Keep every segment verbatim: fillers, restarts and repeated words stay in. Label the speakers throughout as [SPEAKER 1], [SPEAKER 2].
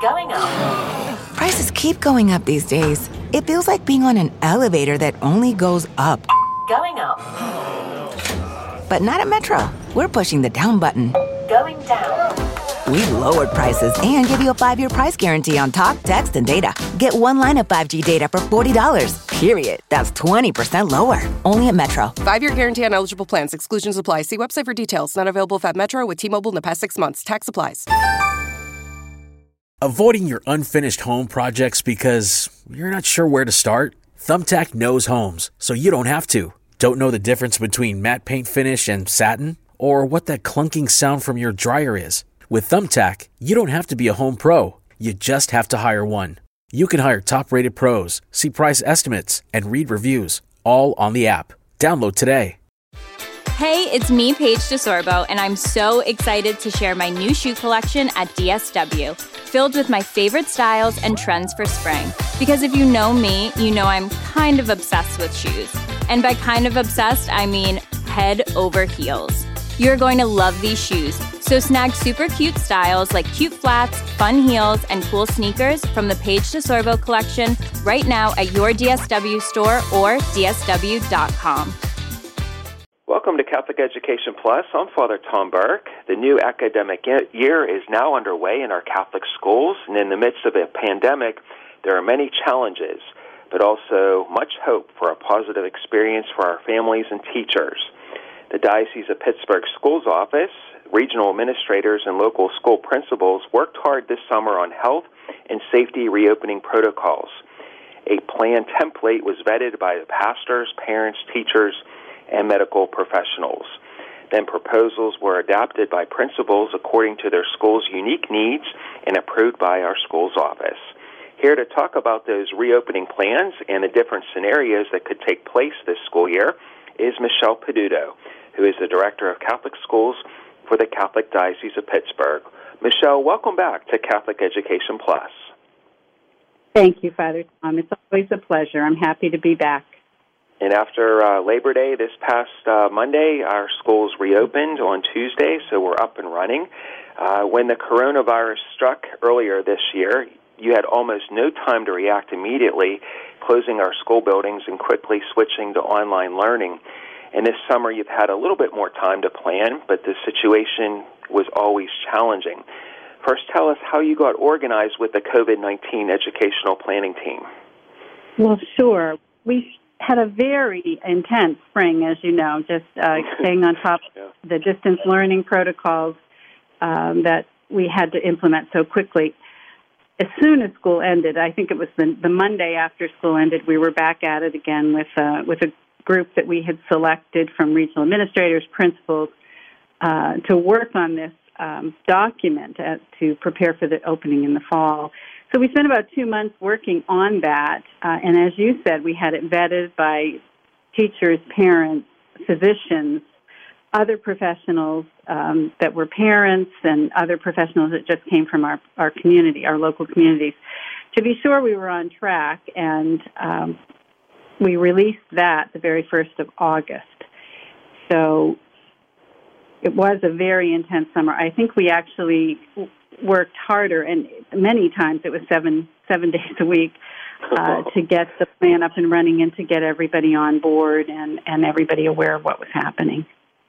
[SPEAKER 1] Going up.
[SPEAKER 2] Prices keep going up these days. It feels like being on an elevator that only goes up.
[SPEAKER 1] Going up.
[SPEAKER 2] But not at Metro. We're pushing the down button.
[SPEAKER 1] Going down.
[SPEAKER 2] We've lowered prices and give you a five-year price guarantee on talk, text, and data. Get one line of five G data for forty dollars. Period. That's twenty percent lower. Only at Metro.
[SPEAKER 3] Five-year guarantee on eligible plans. Exclusions apply. See website for details. Not available at Metro with T-Mobile in the past six months. Tax applies.
[SPEAKER 4] Avoiding your unfinished home projects because you're not sure where to start? Thumbtack knows homes, so you don't have to. Don't know the difference between matte paint finish and satin? Or what that clunking sound from your dryer is? With Thumbtack, you don't have to be a home pro. You just have to hire one. You can hire top-rated pros, see price estimates, and read reviews, all on the app. Download today.
[SPEAKER 5] Hey, it's me, Paige DeSorbo, and I'm so excited to share my new shoe collection at D S W, filled with my favorite styles and trends for spring. Because if you know me, you know I'm kind of obsessed with shoes. And by kind of obsessed, I mean head over heels. You're going to love these shoes. So snag super cute styles like cute flats, fun heels, and cool sneakers from the Paige DeSorbo collection right now at your D S W store or D S W dot com.
[SPEAKER 6] Welcome to Catholic Education Plus. I'm Father Tom Burke. The new academic year is now underway in our Catholic schools, and in the midst of a pandemic, there are many challenges, but also much hope for a positive experience for our families and teachers. The Diocese of Pittsburgh Schools Office, regional administrators, and local school principals worked hard this summer on health and safety reopening protocols. A plan template was vetted by the pastors, parents, teachers, and medical professionals. Then proposals were adapted by principals according to their school's unique needs and approved by our school's office. Here to talk about those reopening plans and the different scenarios that could take place this school year is Michelle Peduto, who is the Director of Catholic Schools for the Catholic Diocese of Pittsburgh. Michelle, welcome back to Catholic Education Plus.
[SPEAKER 7] Thank you, Father Tom. It's always a pleasure. I'm happy to be back.
[SPEAKER 6] And after uh, Labor Day this past uh, Monday, our schools reopened on Tuesday, so we're up and running. Uh, when the coronavirus struck earlier this year, you had almost no time to react immediately, closing our school buildings and quickly switching to online learning. And this summer, you've had a little bit more time to plan, but the situation was always challenging. First, tell us how you got organized with the COVID nineteen educational planning team.
[SPEAKER 7] Well, sure. We had a very intense spring, as you know, just uh, staying on top
[SPEAKER 6] yeah.
[SPEAKER 7] of the distance learning protocols um, that we had to implement so quickly. As soon as school ended, I think it was the, the Monday after school ended, we were back at it again with uh, with a group that we had selected from regional administrators, principals, uh, to work on this um, document uh, to prepare for the opening in the fall. So we spent about two months working on that, uh, and as you said, we had it vetted by teachers, parents, physicians, other professionals um, that were parents, and other professionals that just came from our, our community, our local communities, to be sure we were on track, and um, we released that the very first of August. So it was a very intense summer. I think we actually worked harder, and many times it was seven seven days a week, uh, to get the plan up and running and to get everybody on board and, and everybody aware of what was happening.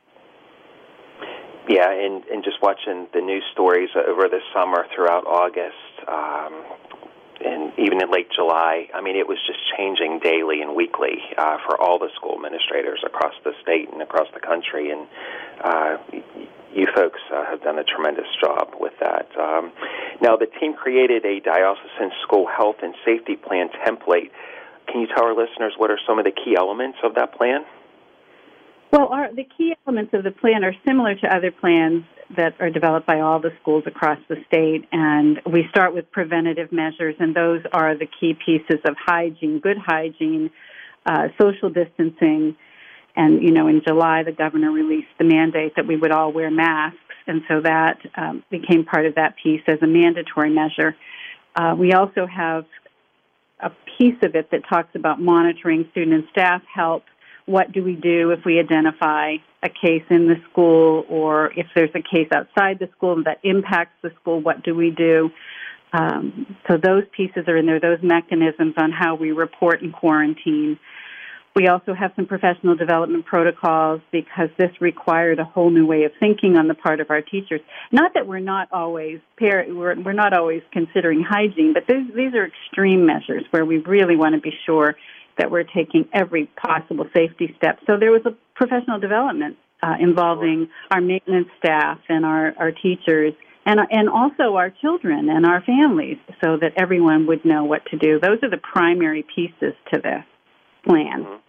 [SPEAKER 6] Yeah, and, and just watching the news stories over the summer throughout August, um, and even in late July, I mean, it was just changing daily and weekly uh, for all the school administrators across the state and across the country, and uh, you folks uh, have done a tremendous job with that. Um, now, the team created a diocesan school health and safety plan template. Can you tell our listeners what are some of the key elements of that plan?
[SPEAKER 7] Well, our, the key elements of the plan are similar to other plans that are developed by all the schools across the state, and we start with preventative measures, and those are the key pieces of hygiene, good hygiene, uh, social distancing, and, you know, in July the governor released the mandate that we would all wear masks, and so that um, became part of that piece as a mandatory measure. Uh, we also have a piece of it that talks about monitoring student and staff health. What do we do if we identify a case in the school, or if there's a case outside the school that impacts the school, what do we do? Um, so those pieces are in there, those mechanisms on how we report and quarantine. We also have some professional development protocols because this required a whole new way of thinking on the part of our teachers. Not that we're not always we're, we're not always considering hygiene, but these, these are extreme measures where we really want to be sure that we're taking every possible safety step. So there was a professional development uh, involving our maintenance staff and our, our teachers and and also our children and our families so that everyone would know what to do. Those are the primary pieces to this plan.
[SPEAKER 6] Mm-hmm.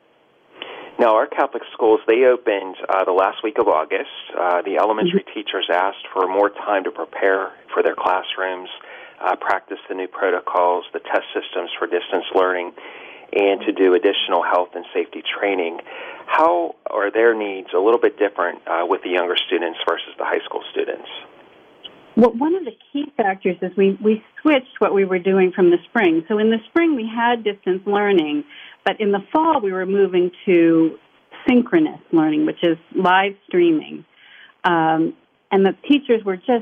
[SPEAKER 6] Now, our Catholic schools, they opened uh, the last week of August. Uh, the elementary mm-hmm. teachers asked for more time to prepare for their classrooms, uh, practice the new protocols, the test systems for distance learning, and to do additional health and safety training. How are their needs a little bit different uh, with the younger students versus the high school students?
[SPEAKER 7] Well, one of the key factors is we, we switched what we were doing from the spring. So in the spring, we had distance learning, but in the fall, we were moving to synchronous learning, which is live streaming. Um, and the teachers were just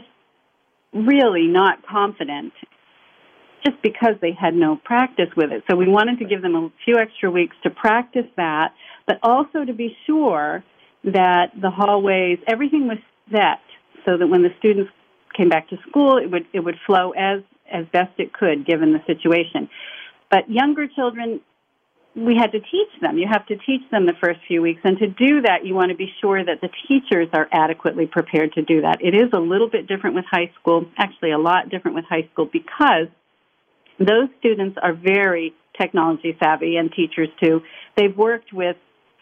[SPEAKER 7] really not confident just because they had no practice with it. So we wanted to give them a few extra weeks to practice that, but also to be sure that the hallways, everything was set so that when the students came back to school, it would it would flow as, as best it could given the situation. But younger children, we had to teach them. You have to teach them the first few weeks. And to do that, you want to be sure that the teachers are adequately prepared to do that. It is a little bit different with high school, actually a lot different with high school because those students are very technology savvy and teachers too. They've worked with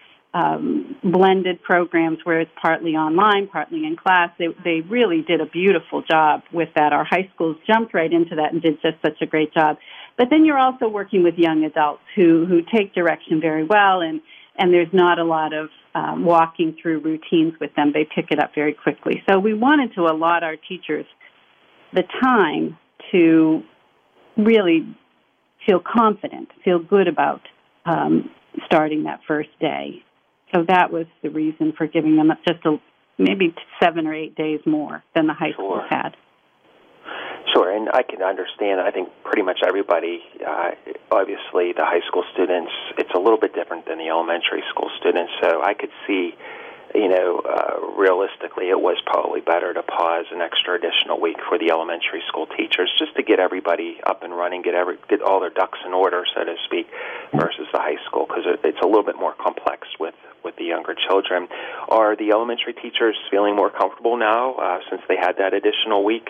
[SPEAKER 7] um, blended programs where it's partly online, partly in class. They, they really did a beautiful job with that. Our high schools jumped right into that and did just such a great job. But then you're also working with young adults who, who take direction very well, and, and there's not a lot of um, walking through routines with them. They pick it up very quickly. So we wanted to allot our teachers the time to really feel confident, feel good about um, starting that first day. So that was the reason for giving them just a, maybe seven or eight days more than the high school
[SPEAKER 6] Sure.
[SPEAKER 7] had.
[SPEAKER 6] Sure, and I can understand. I think pretty much everybody, uh, obviously the high school students, it's a little bit different than the elementary school students. So I could see, you know, uh, realistically it was probably better to pause an extra additional week for the elementary school teachers just to get everybody up and running, get every get all their ducks in order, so to speak, versus the high school because it, it's a little bit more complex with, with the younger children. Are the elementary teachers feeling more comfortable now uh, since they had that additional week?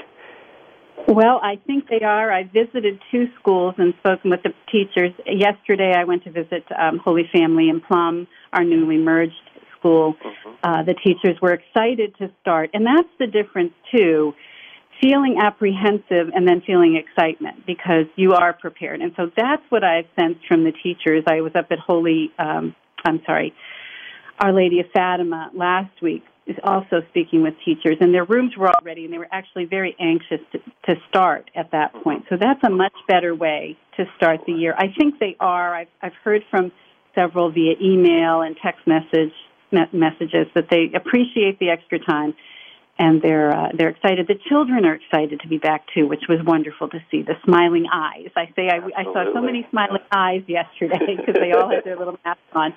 [SPEAKER 7] Well, I think they are. I visited two schools and spoken with the teachers. Yesterday I went to visit um, Holy Family in Plum, our newly merged school. Mm-hmm. Uh, the teachers were excited to start. And that's the difference, too, feeling apprehensive and then feeling excitement because you are prepared. And so that's what I've sensed from the teachers. I was up at Holy, um, I'm sorry, Our Lady of Fatima last week, is also speaking with teachers, and their rooms were all ready, and they were actually very anxious to, to start at that point. So that's a much better way to start the year. I think they are. I've, I've heard from several via email and text message me- messages that they appreciate the extra time, and they're uh, they're excited. The children are excited to be back too, which was wonderful to see. The smiling eyes. I say I, I saw so many smiling eyes yesterday because they all had their little masks on.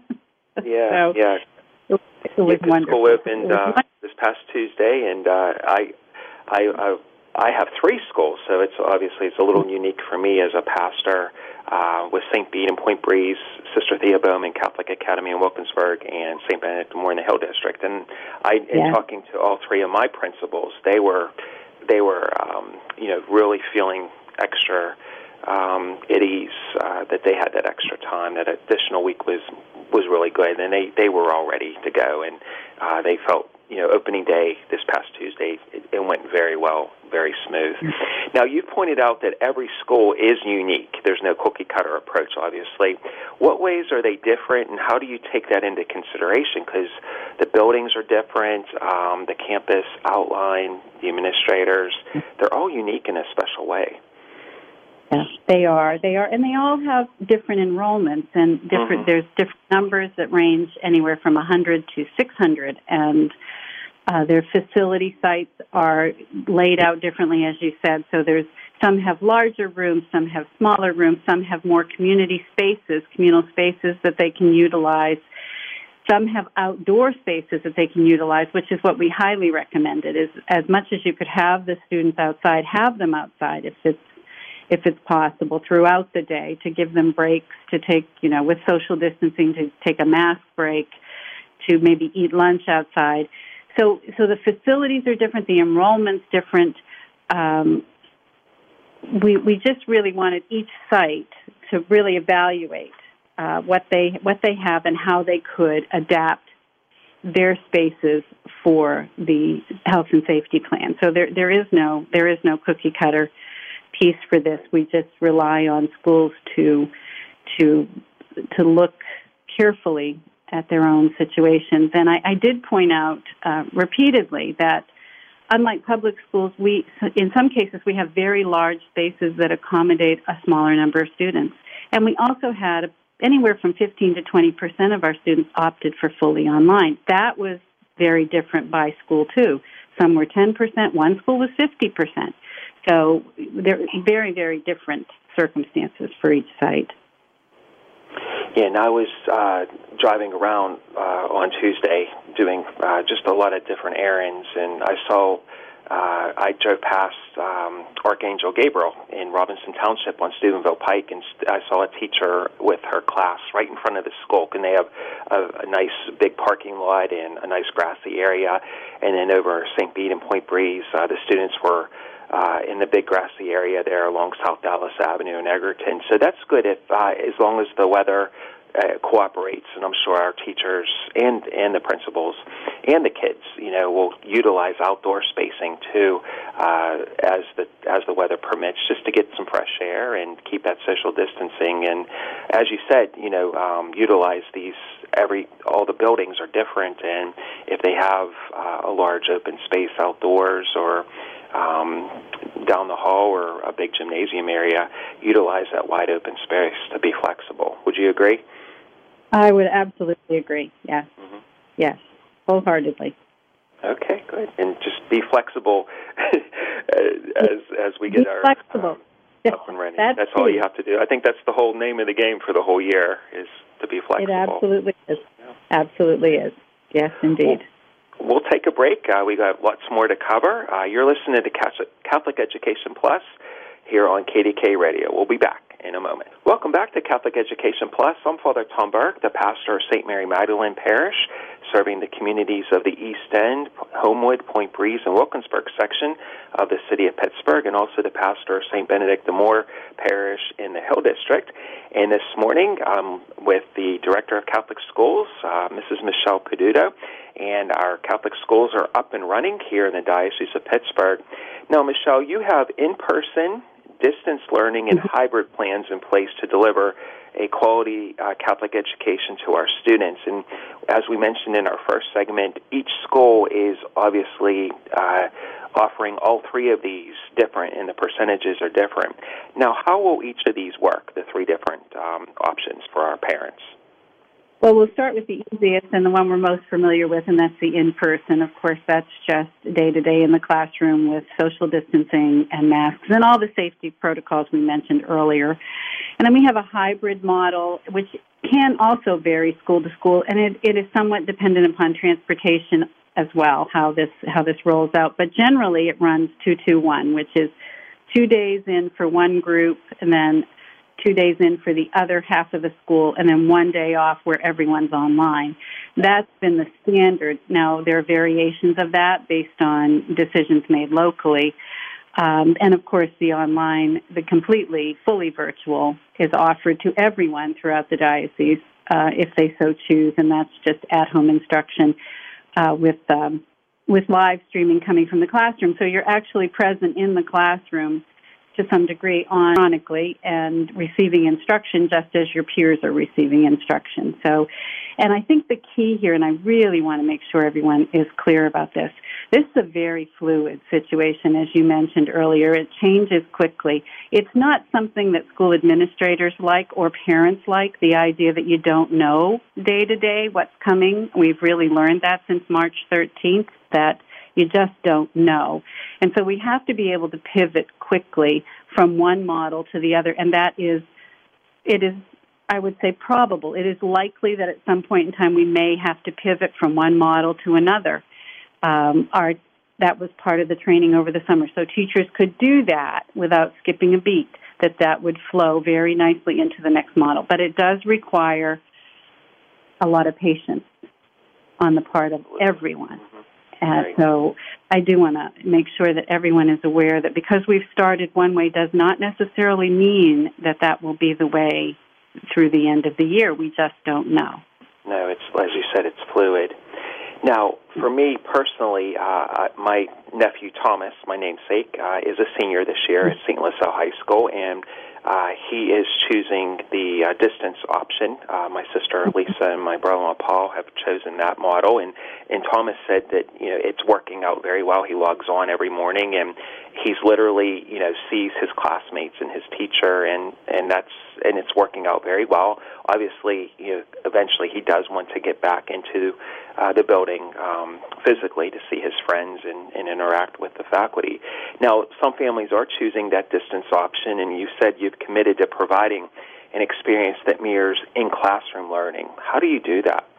[SPEAKER 6] yeah,
[SPEAKER 7] so,
[SPEAKER 6] yeah.
[SPEAKER 7] It, it was
[SPEAKER 6] yeah,
[SPEAKER 7] wonderful.
[SPEAKER 6] School opened uh, this past Tuesday, and uh, I, I, I, I have three schools, so it's obviously it's a little unique for me as a pastor uh, with Saint Bede in Point Breeze, Sister Thea Bowman Catholic Academy in Wilkinsburg, and Saint Benedict Moore in the Hill District. And I, in
[SPEAKER 7] yeah.
[SPEAKER 6] talking to all three of my principals, they were, they were, um, you know, really feeling extra um, at ease uh, that they had that extra time. That additional week was. was really good, and they, they were all ready to go, and uh, they felt, you know, opening day this past Tuesday, it, it went very well, very smooth. Now, you've pointed out that every school is unique. There's no cookie-cutter approach, obviously. What ways are they different, and how do you take that into consideration? Because the buildings are different, um, the campus outline, the administrators, they're all unique in a special way.
[SPEAKER 7] Yes, they are. They are, and they all have different enrollments and different. Mm-hmm. There's different numbers that range anywhere from one hundred to six hundred, and Uh, their facility sites are laid out differently, as you said. So there's some have larger rooms, some have smaller rooms, some have more community spaces, communal spaces that they can utilize. Some have outdoor spaces that they can utilize, which is what we highly recommended, is as much as you could have the students outside, have them outside if it's if it's possible throughout the day, to give them breaks, to take, you know, with social distancing, to take a mask break, to maybe eat lunch outside. So so the facilities are different, the enrollment's different. Um, we we just really wanted each site to really evaluate uh, what they what they have and how they could adapt their spaces for the health and safety plan. So there there is no there is no cookie cutter piece for this. We just rely on schools to to to look carefully at their own situations. And I, I did point out uh, repeatedly that unlike public schools, we in some cases we have very large spaces that accommodate a smaller number of students. And we also had anywhere from fifteen to twenty percent of our students opted for fully online. That was very different by school too. Some were ten percent, one school was fifty percent. So there are very, very different circumstances for each site.
[SPEAKER 6] Yeah, and I was uh, driving around uh, on Tuesday doing uh, just a lot of different errands, and I saw, uh, I drove past um, Archangel Gabriel in Robinson Township on Steubenville Pike, and I saw a teacher with her class right in front of the school, and they have a, a nice big parking lot and a nice grassy area, and then over Saint Bede and Point Breeze, uh, the students were Uh, in the big grassy area there along South Dallas Avenue in Egerton. So that's good if, uh, as long as the weather uh, cooperates, and I'm sure our teachers and, and the principals and the kids, you know, will utilize outdoor spacing too, uh, as the as the weather permits, just to get some fresh air and keep that social distancing. And as you said, you know, um, utilize these. Every all the buildings are different, and if they have uh, a large open space outdoors or um, down the hall or a big gymnasium area, utilize that wide open space to be flexible. Would you agree?
[SPEAKER 7] I would absolutely agree. Yes, mm-hmm. Yes, wholeheartedly.
[SPEAKER 6] Okay, good, and just be flexible as as we get
[SPEAKER 7] be
[SPEAKER 6] our
[SPEAKER 7] flexible.
[SPEAKER 6] Um, up and running.
[SPEAKER 7] That's,
[SPEAKER 6] that's all you have to do. I think that's the whole name of the game for the whole year, is to be flexible.
[SPEAKER 7] It absolutely is. Yeah. Absolutely is. Yes, indeed.
[SPEAKER 6] We'll, we'll take a break. Uh, we got lots more to cover. Uh, you're listening to Catholic Education Plus here on K D K Radio. We'll be back in a moment. Welcome back to Catholic Education Plus. I'm Father Tom Burke, the pastor of Saint Mary Magdalene Parish, serving the communities of the East End, Homewood, Point Breeze, and Wilkinsburg section of the city of Pittsburgh, and also the pastor of Saint Benedict the Moor Parish in the Hill District. And this morning, I'm with the Director of Catholic Schools, uh, Missus Michelle Peduto, and our Catholic schools are up and running here in the Diocese of Pittsburgh. Now, Michelle, you have in-person, distance learning, and hybrid plans in place to deliver a quality uh, Catholic education to our students. And as we mentioned in our first segment, each school is obviously uh, offering all three of these different, and the percentages are different. Now, how will each of these work, the three different um, options for our parents?
[SPEAKER 7] Well, we'll start with the easiest and the one we're most familiar with, and that's the in-person. Of course, that's just day-to-day in the classroom with social distancing and masks and all the safety protocols we mentioned earlier. And then we have a hybrid model, which can also vary school to school, and it, it is somewhat dependent upon transportation as well, how this how this rolls out. But generally, it runs two two one, which is two days in for one group, and then two days in for the other half of the school, and then one day off where everyone's online. That's been the standard. Now, there are variations of that based on decisions made locally. Um, and, of course, the online, the completely, fully virtual, is offered to everyone throughout the diocese uh, if they so choose, and that's just at-home instruction uh, with um, with live streaming coming from the classroom. So you're actually present in the classroom to some degree on chronically and receiving instruction just as your peers are receiving instruction. So, and I think the key here, and I really want to make sure everyone is clear about this, this is a very fluid situation, as you mentioned earlier. It changes quickly. It's not something that school administrators like or parents like, the idea that you don't know day to day what's coming. We've really learned that since March thirteenth, that you just don't know. And so we have to be able to pivot quickly from one model to the other, and that is, it is, I would say, probable. It is likely that at some point in time we may have to pivot from one model to another. Um, our, that was part of the training over the summer. So teachers could do that without skipping a beat, that that would flow very nicely into the next model. But it does require a lot of patience on the part of everyone. And so I do want to make sure that everyone is aware that because we've started one way does not necessarily mean that that will be the way through the end of the year. We just don't know.
[SPEAKER 6] No, it's, as you said, it's fluid. Now, for me personally, uh, my nephew Thomas, my namesake, uh, is a senior this year at Saint LaSalle High School, and uh, he is choosing the uh, distance option. Uh, my sister Lisa and my brother-in-law Paul have chosen that model, and, and Thomas said that you know it's working out very well. He logs on every morning, and he's literally you know sees his classmates and his teacher, and, and that's and it's working out very well. Obviously, you know, eventually he does want to get back into uh, the building um, physically to see his friends and, and interact with the faculty. Now, some families are choosing that distance option, and you said you've committed to providing an experience that mirrors in-classroom learning. How do you do that?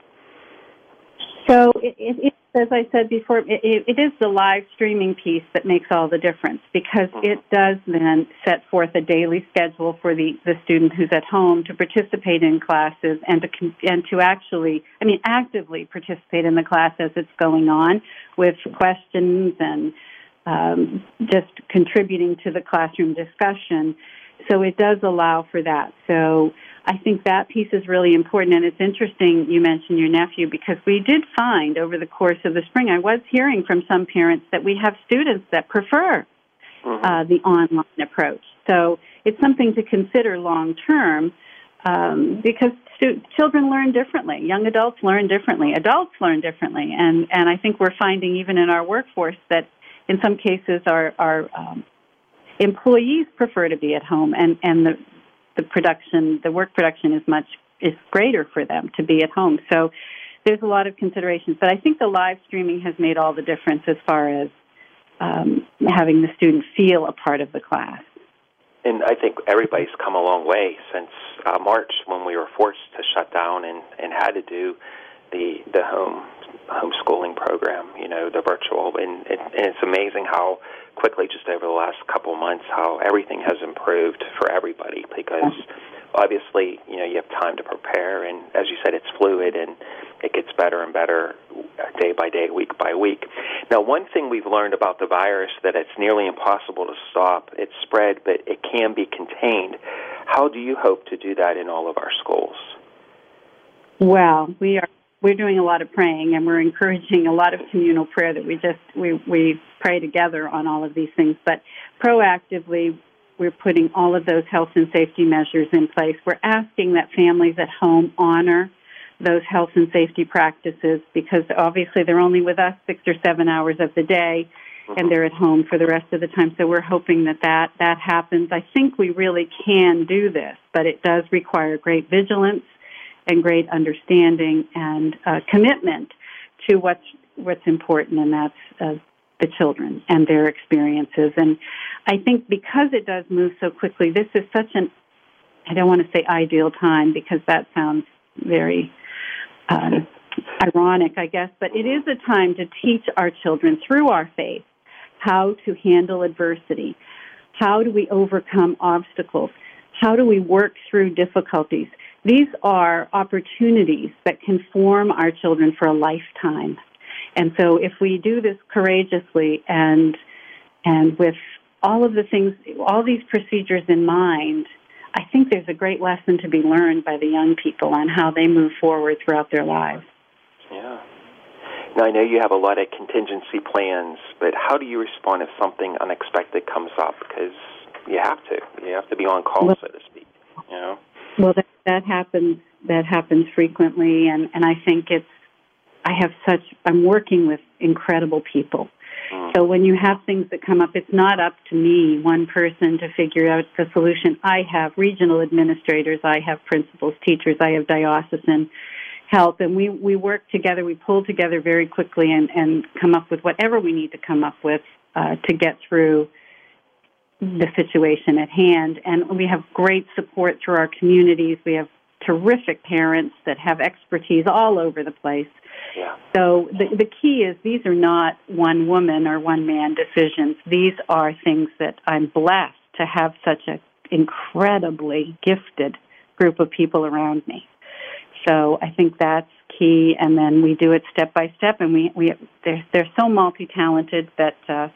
[SPEAKER 7] So, it, it, it, as I said before, it, it is the live streaming piece that makes all the difference, because it does then set forth a daily schedule for the, the student who's at home to participate in classes and to and to actually, I mean, actively participate in the class as it's going on with questions and um, just contributing to the classroom discussion. So it does allow for that. So I think that piece is really important, and it's interesting you mentioned your nephew, because we did find over the course of the spring, I was hearing from some parents that we have students that prefer uh, the online approach. So it's something to consider long term, um, because stu- children learn differently, young adults learn differently, adults learn differently, and, and I think we're finding even in our workforce that in some cases our, our um, employees prefer to be at home, and, and the the production, the work production is much, is greater for them to be at home. So there's a lot of considerations. But I think the live streaming has made all the difference as far as um, having the student feel a part of the class.
[SPEAKER 6] And I think everybody's come a long way since uh, March, when we were forced to shut down and, and had to do the the home homeschooling program, you know, the virtual. And, it, and it's amazing how quickly, just over the last couple of months, how everything has improved for everybody, because obviously, you know, you have time to prepare, and as you said, it's fluid, and it gets better and better day by day, week by week. Now, one thing we've learned about the virus, that it's nearly impossible to stop. It's spread, but it can be contained. How do you hope to do that in all of our schools?
[SPEAKER 7] Well, we are we're doing a lot of praying, and we're encouraging a lot of communal prayer that we just we we pray together on all of these things. But proactively, we're putting all of those health and safety measures in place. We're asking that families at home honor those health and safety practices, because obviously they're only with us six or seven hours of the day, and they're at home for the rest of the time. So we're hoping that that, that happens. I think we really can do this, but it does require great vigilance and great understanding and uh, commitment to what's what's important, and that's uh, the children and their experiences. And I think because it does move so quickly, this is such an, I don't want to say ideal time, because that sounds very um, ironic, I guess, but it is a time to teach our children through our faith how to handle adversity. How do we overcome obstacles? How do we work through difficulties? These are opportunities that can form our children for a lifetime. And so if we do this courageously and and with all of the things, all these procedures in mind, I think there's a great lesson to be learned by the young people on how they move forward throughout their lives.
[SPEAKER 6] Yeah. Now, I know you have a lot of contingency plans, but how do you respond if something unexpected comes up? Because you have to. You have to be on call,
[SPEAKER 7] well,
[SPEAKER 6] so to speak. You know.
[SPEAKER 7] Well, that, that happens. That happens frequently, and, and I think it's. I have such. I'm working with incredible people. Mm. So when you have things that come up, it's not up to me, one person, to figure out the solution. I have regional administrators. I have principals, teachers. I have diocesan help, and we, we work together. We pull together very quickly and, and come up with whatever we need to come up with uh, to get through the situation at hand. And we have great support through our communities. We have terrific parents that have expertise all over the place.
[SPEAKER 6] Yeah.
[SPEAKER 7] So the, the key is these are not one woman or one man decisions. These are things that I'm blessed to have such an incredibly gifted group of people around me. So I think that's key, and then we do it step by step, and we, we they're, they're so multi-talented that uh,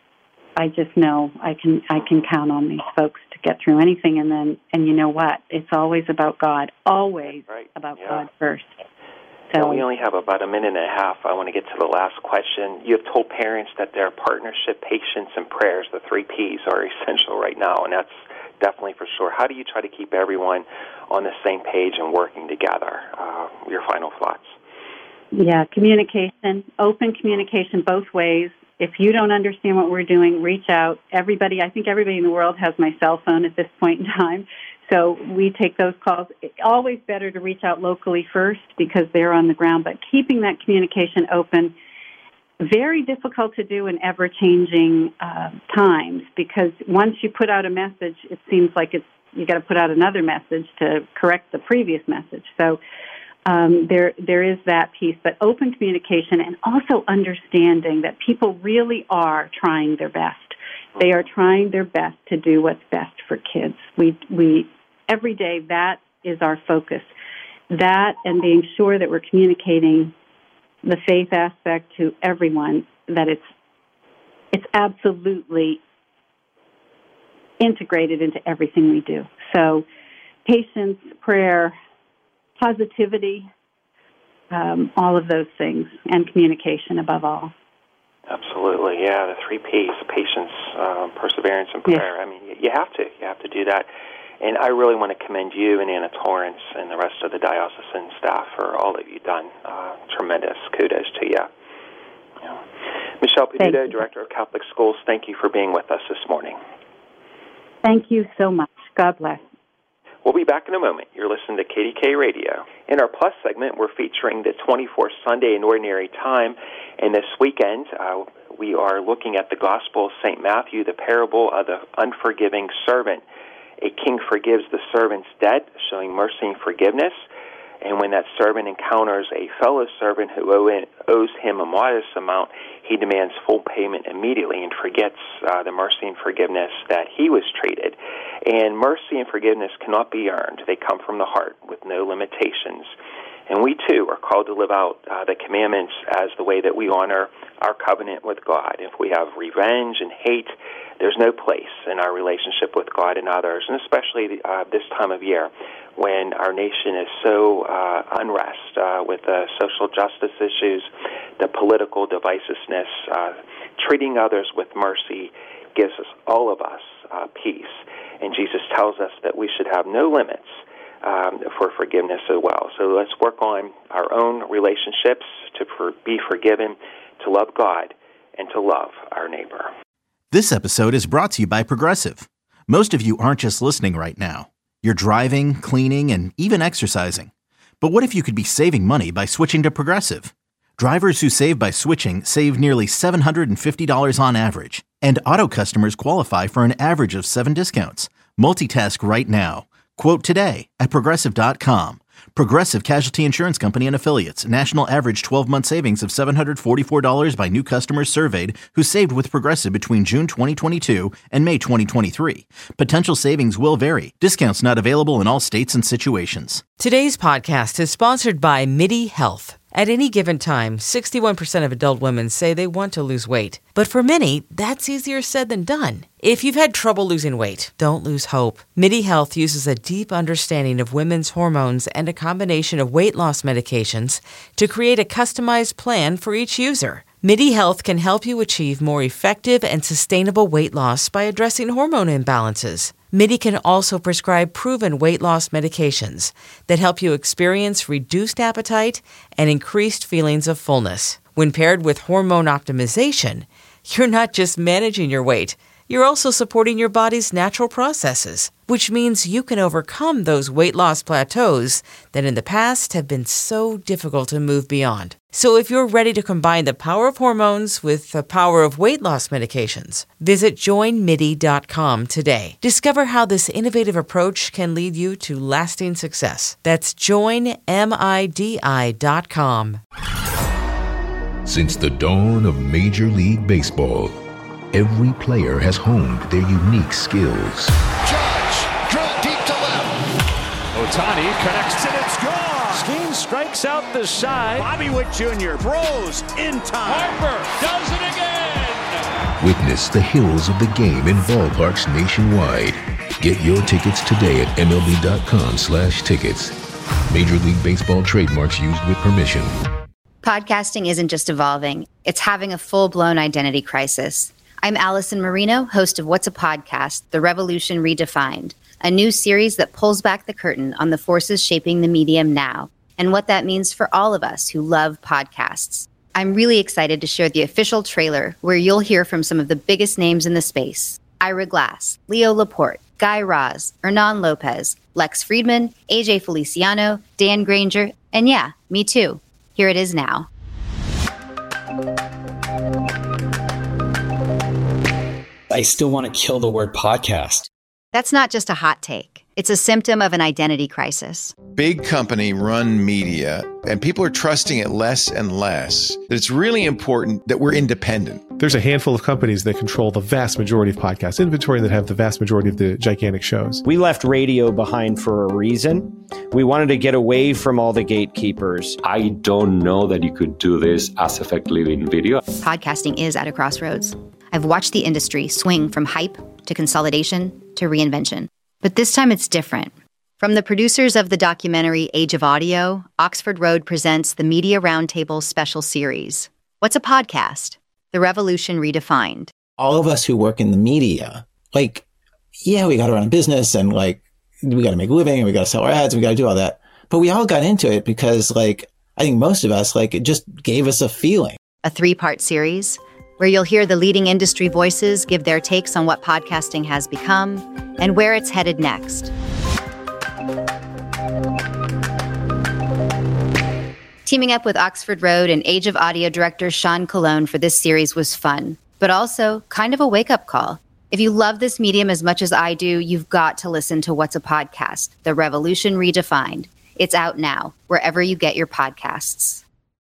[SPEAKER 7] I just know I can I can count on these folks to get through anything, and then, and you know what? It's always about God, always
[SPEAKER 6] right.
[SPEAKER 7] about
[SPEAKER 6] yeah.
[SPEAKER 7] God first.
[SPEAKER 6] So
[SPEAKER 7] So
[SPEAKER 6] we only have about a minute and a half. I want to get to the last question. You have told parents that their partnership, patience, and prayers, the three Ps, are essential right now, and that's definitely for sure. How do you try to keep everyone on the same page and working together? Uh, your final thoughts.
[SPEAKER 7] Yeah, communication, open communication both ways. If you don't understand what we're doing, reach out. Everybody, I think everybody in the world has my cell phone at this point in time. So we take those calls. It's always better to reach out locally first because they're on the ground, but keeping that communication open, very difficult to do in ever-changing uh, times because once you put out a message, it seems like it's you got to put out another message to correct the previous message. So um, there there is that piece, but open communication and also understanding that people really are trying their best. They are trying their best to do what's best for kids. We we every day that is our focus. That and being sure that we're communicating the faith aspect to everyone, that it's it's absolutely integrated into everything we do. So patience, prayer, positivity, um, all of those things, and communication above all.
[SPEAKER 6] Absolutely, yeah, the three Ps, patience, um, perseverance, and prayer.
[SPEAKER 7] Yeah.
[SPEAKER 6] I mean, you have to. You have to do that. And I really want to commend you and Anna Torrance and the rest of the diocesan staff for all that you've done. Uh, tremendous kudos to you. Yeah. Michelle Peduto, Director of Catholic Schools, thank you for being with us this morning.
[SPEAKER 7] Thank you so much. God bless.
[SPEAKER 6] We'll be back in a moment. You're listening to K D K Radio. In our Plus segment, we're featuring the twenty-fourth Sunday in Ordinary Time. And this weekend, uh, we are looking at the Gospel of Saint Matthew, the parable of the unforgiving servant. A king forgives the servant's debt, showing mercy and forgiveness. And when that servant encounters a fellow servant who owes him a modest amount, he demands full payment immediately and forgets uh, the mercy and forgiveness that he was treated. And mercy and forgiveness cannot be earned. They come from the heart with no limitations. And we, too, are called to live out uh, the commandments as the way that we honor our covenant with God. If we have revenge and hate, there's no place in our relationship with God and others, and especially uh, this time of year when our nation is so uh, unrest uh, with the social justice issues, the political divisiveness. Uh, treating others with mercy gives us, all of us, uh, peace. And Jesus tells us that we should have no limits Um, for forgiveness as well. So let's work on our own relationships to for, be forgiven, to love God, and to love our neighbor.
[SPEAKER 8] This episode is brought to you by Progressive. Most of you aren't just listening right now. You're driving, cleaning, and even exercising. But what if you could be saving money by switching to Progressive? Drivers who save by switching save nearly seven hundred fifty dollars on average. And auto customers qualify for an average of seven discounts. Multitask right now. Quote today at Progressive dot com. Progressive Casualty Insurance Company and Affiliates. National average twelve-month savings of seven hundred forty-four dollars by new customers surveyed who saved with Progressive between June twenty twenty-two and May twenty twenty-three. Potential savings will vary. Discounts not available in all states and situations.
[SPEAKER 9] Today's podcast is sponsored by MIDI Health. At any given time, sixty-one percent of adult women say they want to lose weight. But for many, that's easier said than done. If you've had trouble losing weight, don't lose hope. MIDI Health uses a deep understanding of women's hormones and a combination of weight loss medications to create a customized plan for each user. MIDI Health can help you achieve more effective and sustainable weight loss by addressing hormone imbalances. MIDI can also prescribe proven weight loss medications that help you experience reduced appetite and increased feelings of fullness. When paired with hormone optimization, you're not just managing your weight, you're also supporting your body's natural processes, which means you can overcome those weight loss plateaus that in the past have been so difficult to move beyond. So if you're ready to combine the power of hormones with the power of weight loss medications, visit join midi dot com today. Discover how this innovative approach can lead you to lasting success. That's join midi dot com.
[SPEAKER 10] Since the dawn of Major League Baseball, every player has honed their unique skills.
[SPEAKER 11] Judge, drill deep to left.
[SPEAKER 12] Ohtani connects and it's gone. Skeen strikes out the side.
[SPEAKER 13] Bobby Witt Junior throws in time.
[SPEAKER 12] Harper does it again.
[SPEAKER 10] Witness the hills of the game in ballparks nationwide. Get your tickets today at M L B dot com slash tickets. Major League Baseball trademarks used with permission.
[SPEAKER 14] Podcasting isn't just evolving, it's having a full-blown identity crisis. I'm Allison Marino, host of What's a Podcast? The Revolution Redefined, a new series that pulls back the curtain on the forces shaping the medium now and what that means for all of us who love podcasts. I'm really excited to share the official trailer where you'll hear from some of the biggest names in the space. Ira Glass, Leo Laporte, Guy Raz, Hernan Lopez, Lex Friedman, A J Feliciano, Dan Granger, and yeah, me too. Here it is now.
[SPEAKER 15] I still want to kill the word podcast.
[SPEAKER 14] That's not just a hot take. It's a symptom of an identity crisis.
[SPEAKER 16] Big company run media, and people are trusting it less and less. That it's really important that we're independent.
[SPEAKER 17] There's a handful of companies that control the vast majority of podcast inventory that have the vast majority of the gigantic shows.
[SPEAKER 18] We left radio behind for a reason. We wanted to get away from all the gatekeepers.
[SPEAKER 19] I don't know that you could do this as effectively in video.
[SPEAKER 14] Podcasting is at a crossroads. I've watched the industry swing from hype to consolidation to reinvention. But this time it's different. From the producers of the documentary Age of Audio, Oxford Road presents the Media Roundtable special series. What's a podcast? The Revolution Redefined.
[SPEAKER 15] All of us who work in the media, like, yeah, we got to run a business and like, we got to make a living and we got to sell our ads and we got to do all that. But we all got into it because like, I think most of us, like, it just gave us a feeling.
[SPEAKER 14] A three-part series where you'll hear the leading industry voices give their takes on what podcasting has become and where it's headed next. Teaming up with Oxford Road and Age of Audio director Sean Colon for this series was fun, but also kind of a wake-up call. If you love this medium as much as I do, you've got to listen to What's a Podcast? The Revolution Redefined. It's out now, wherever you get your podcasts.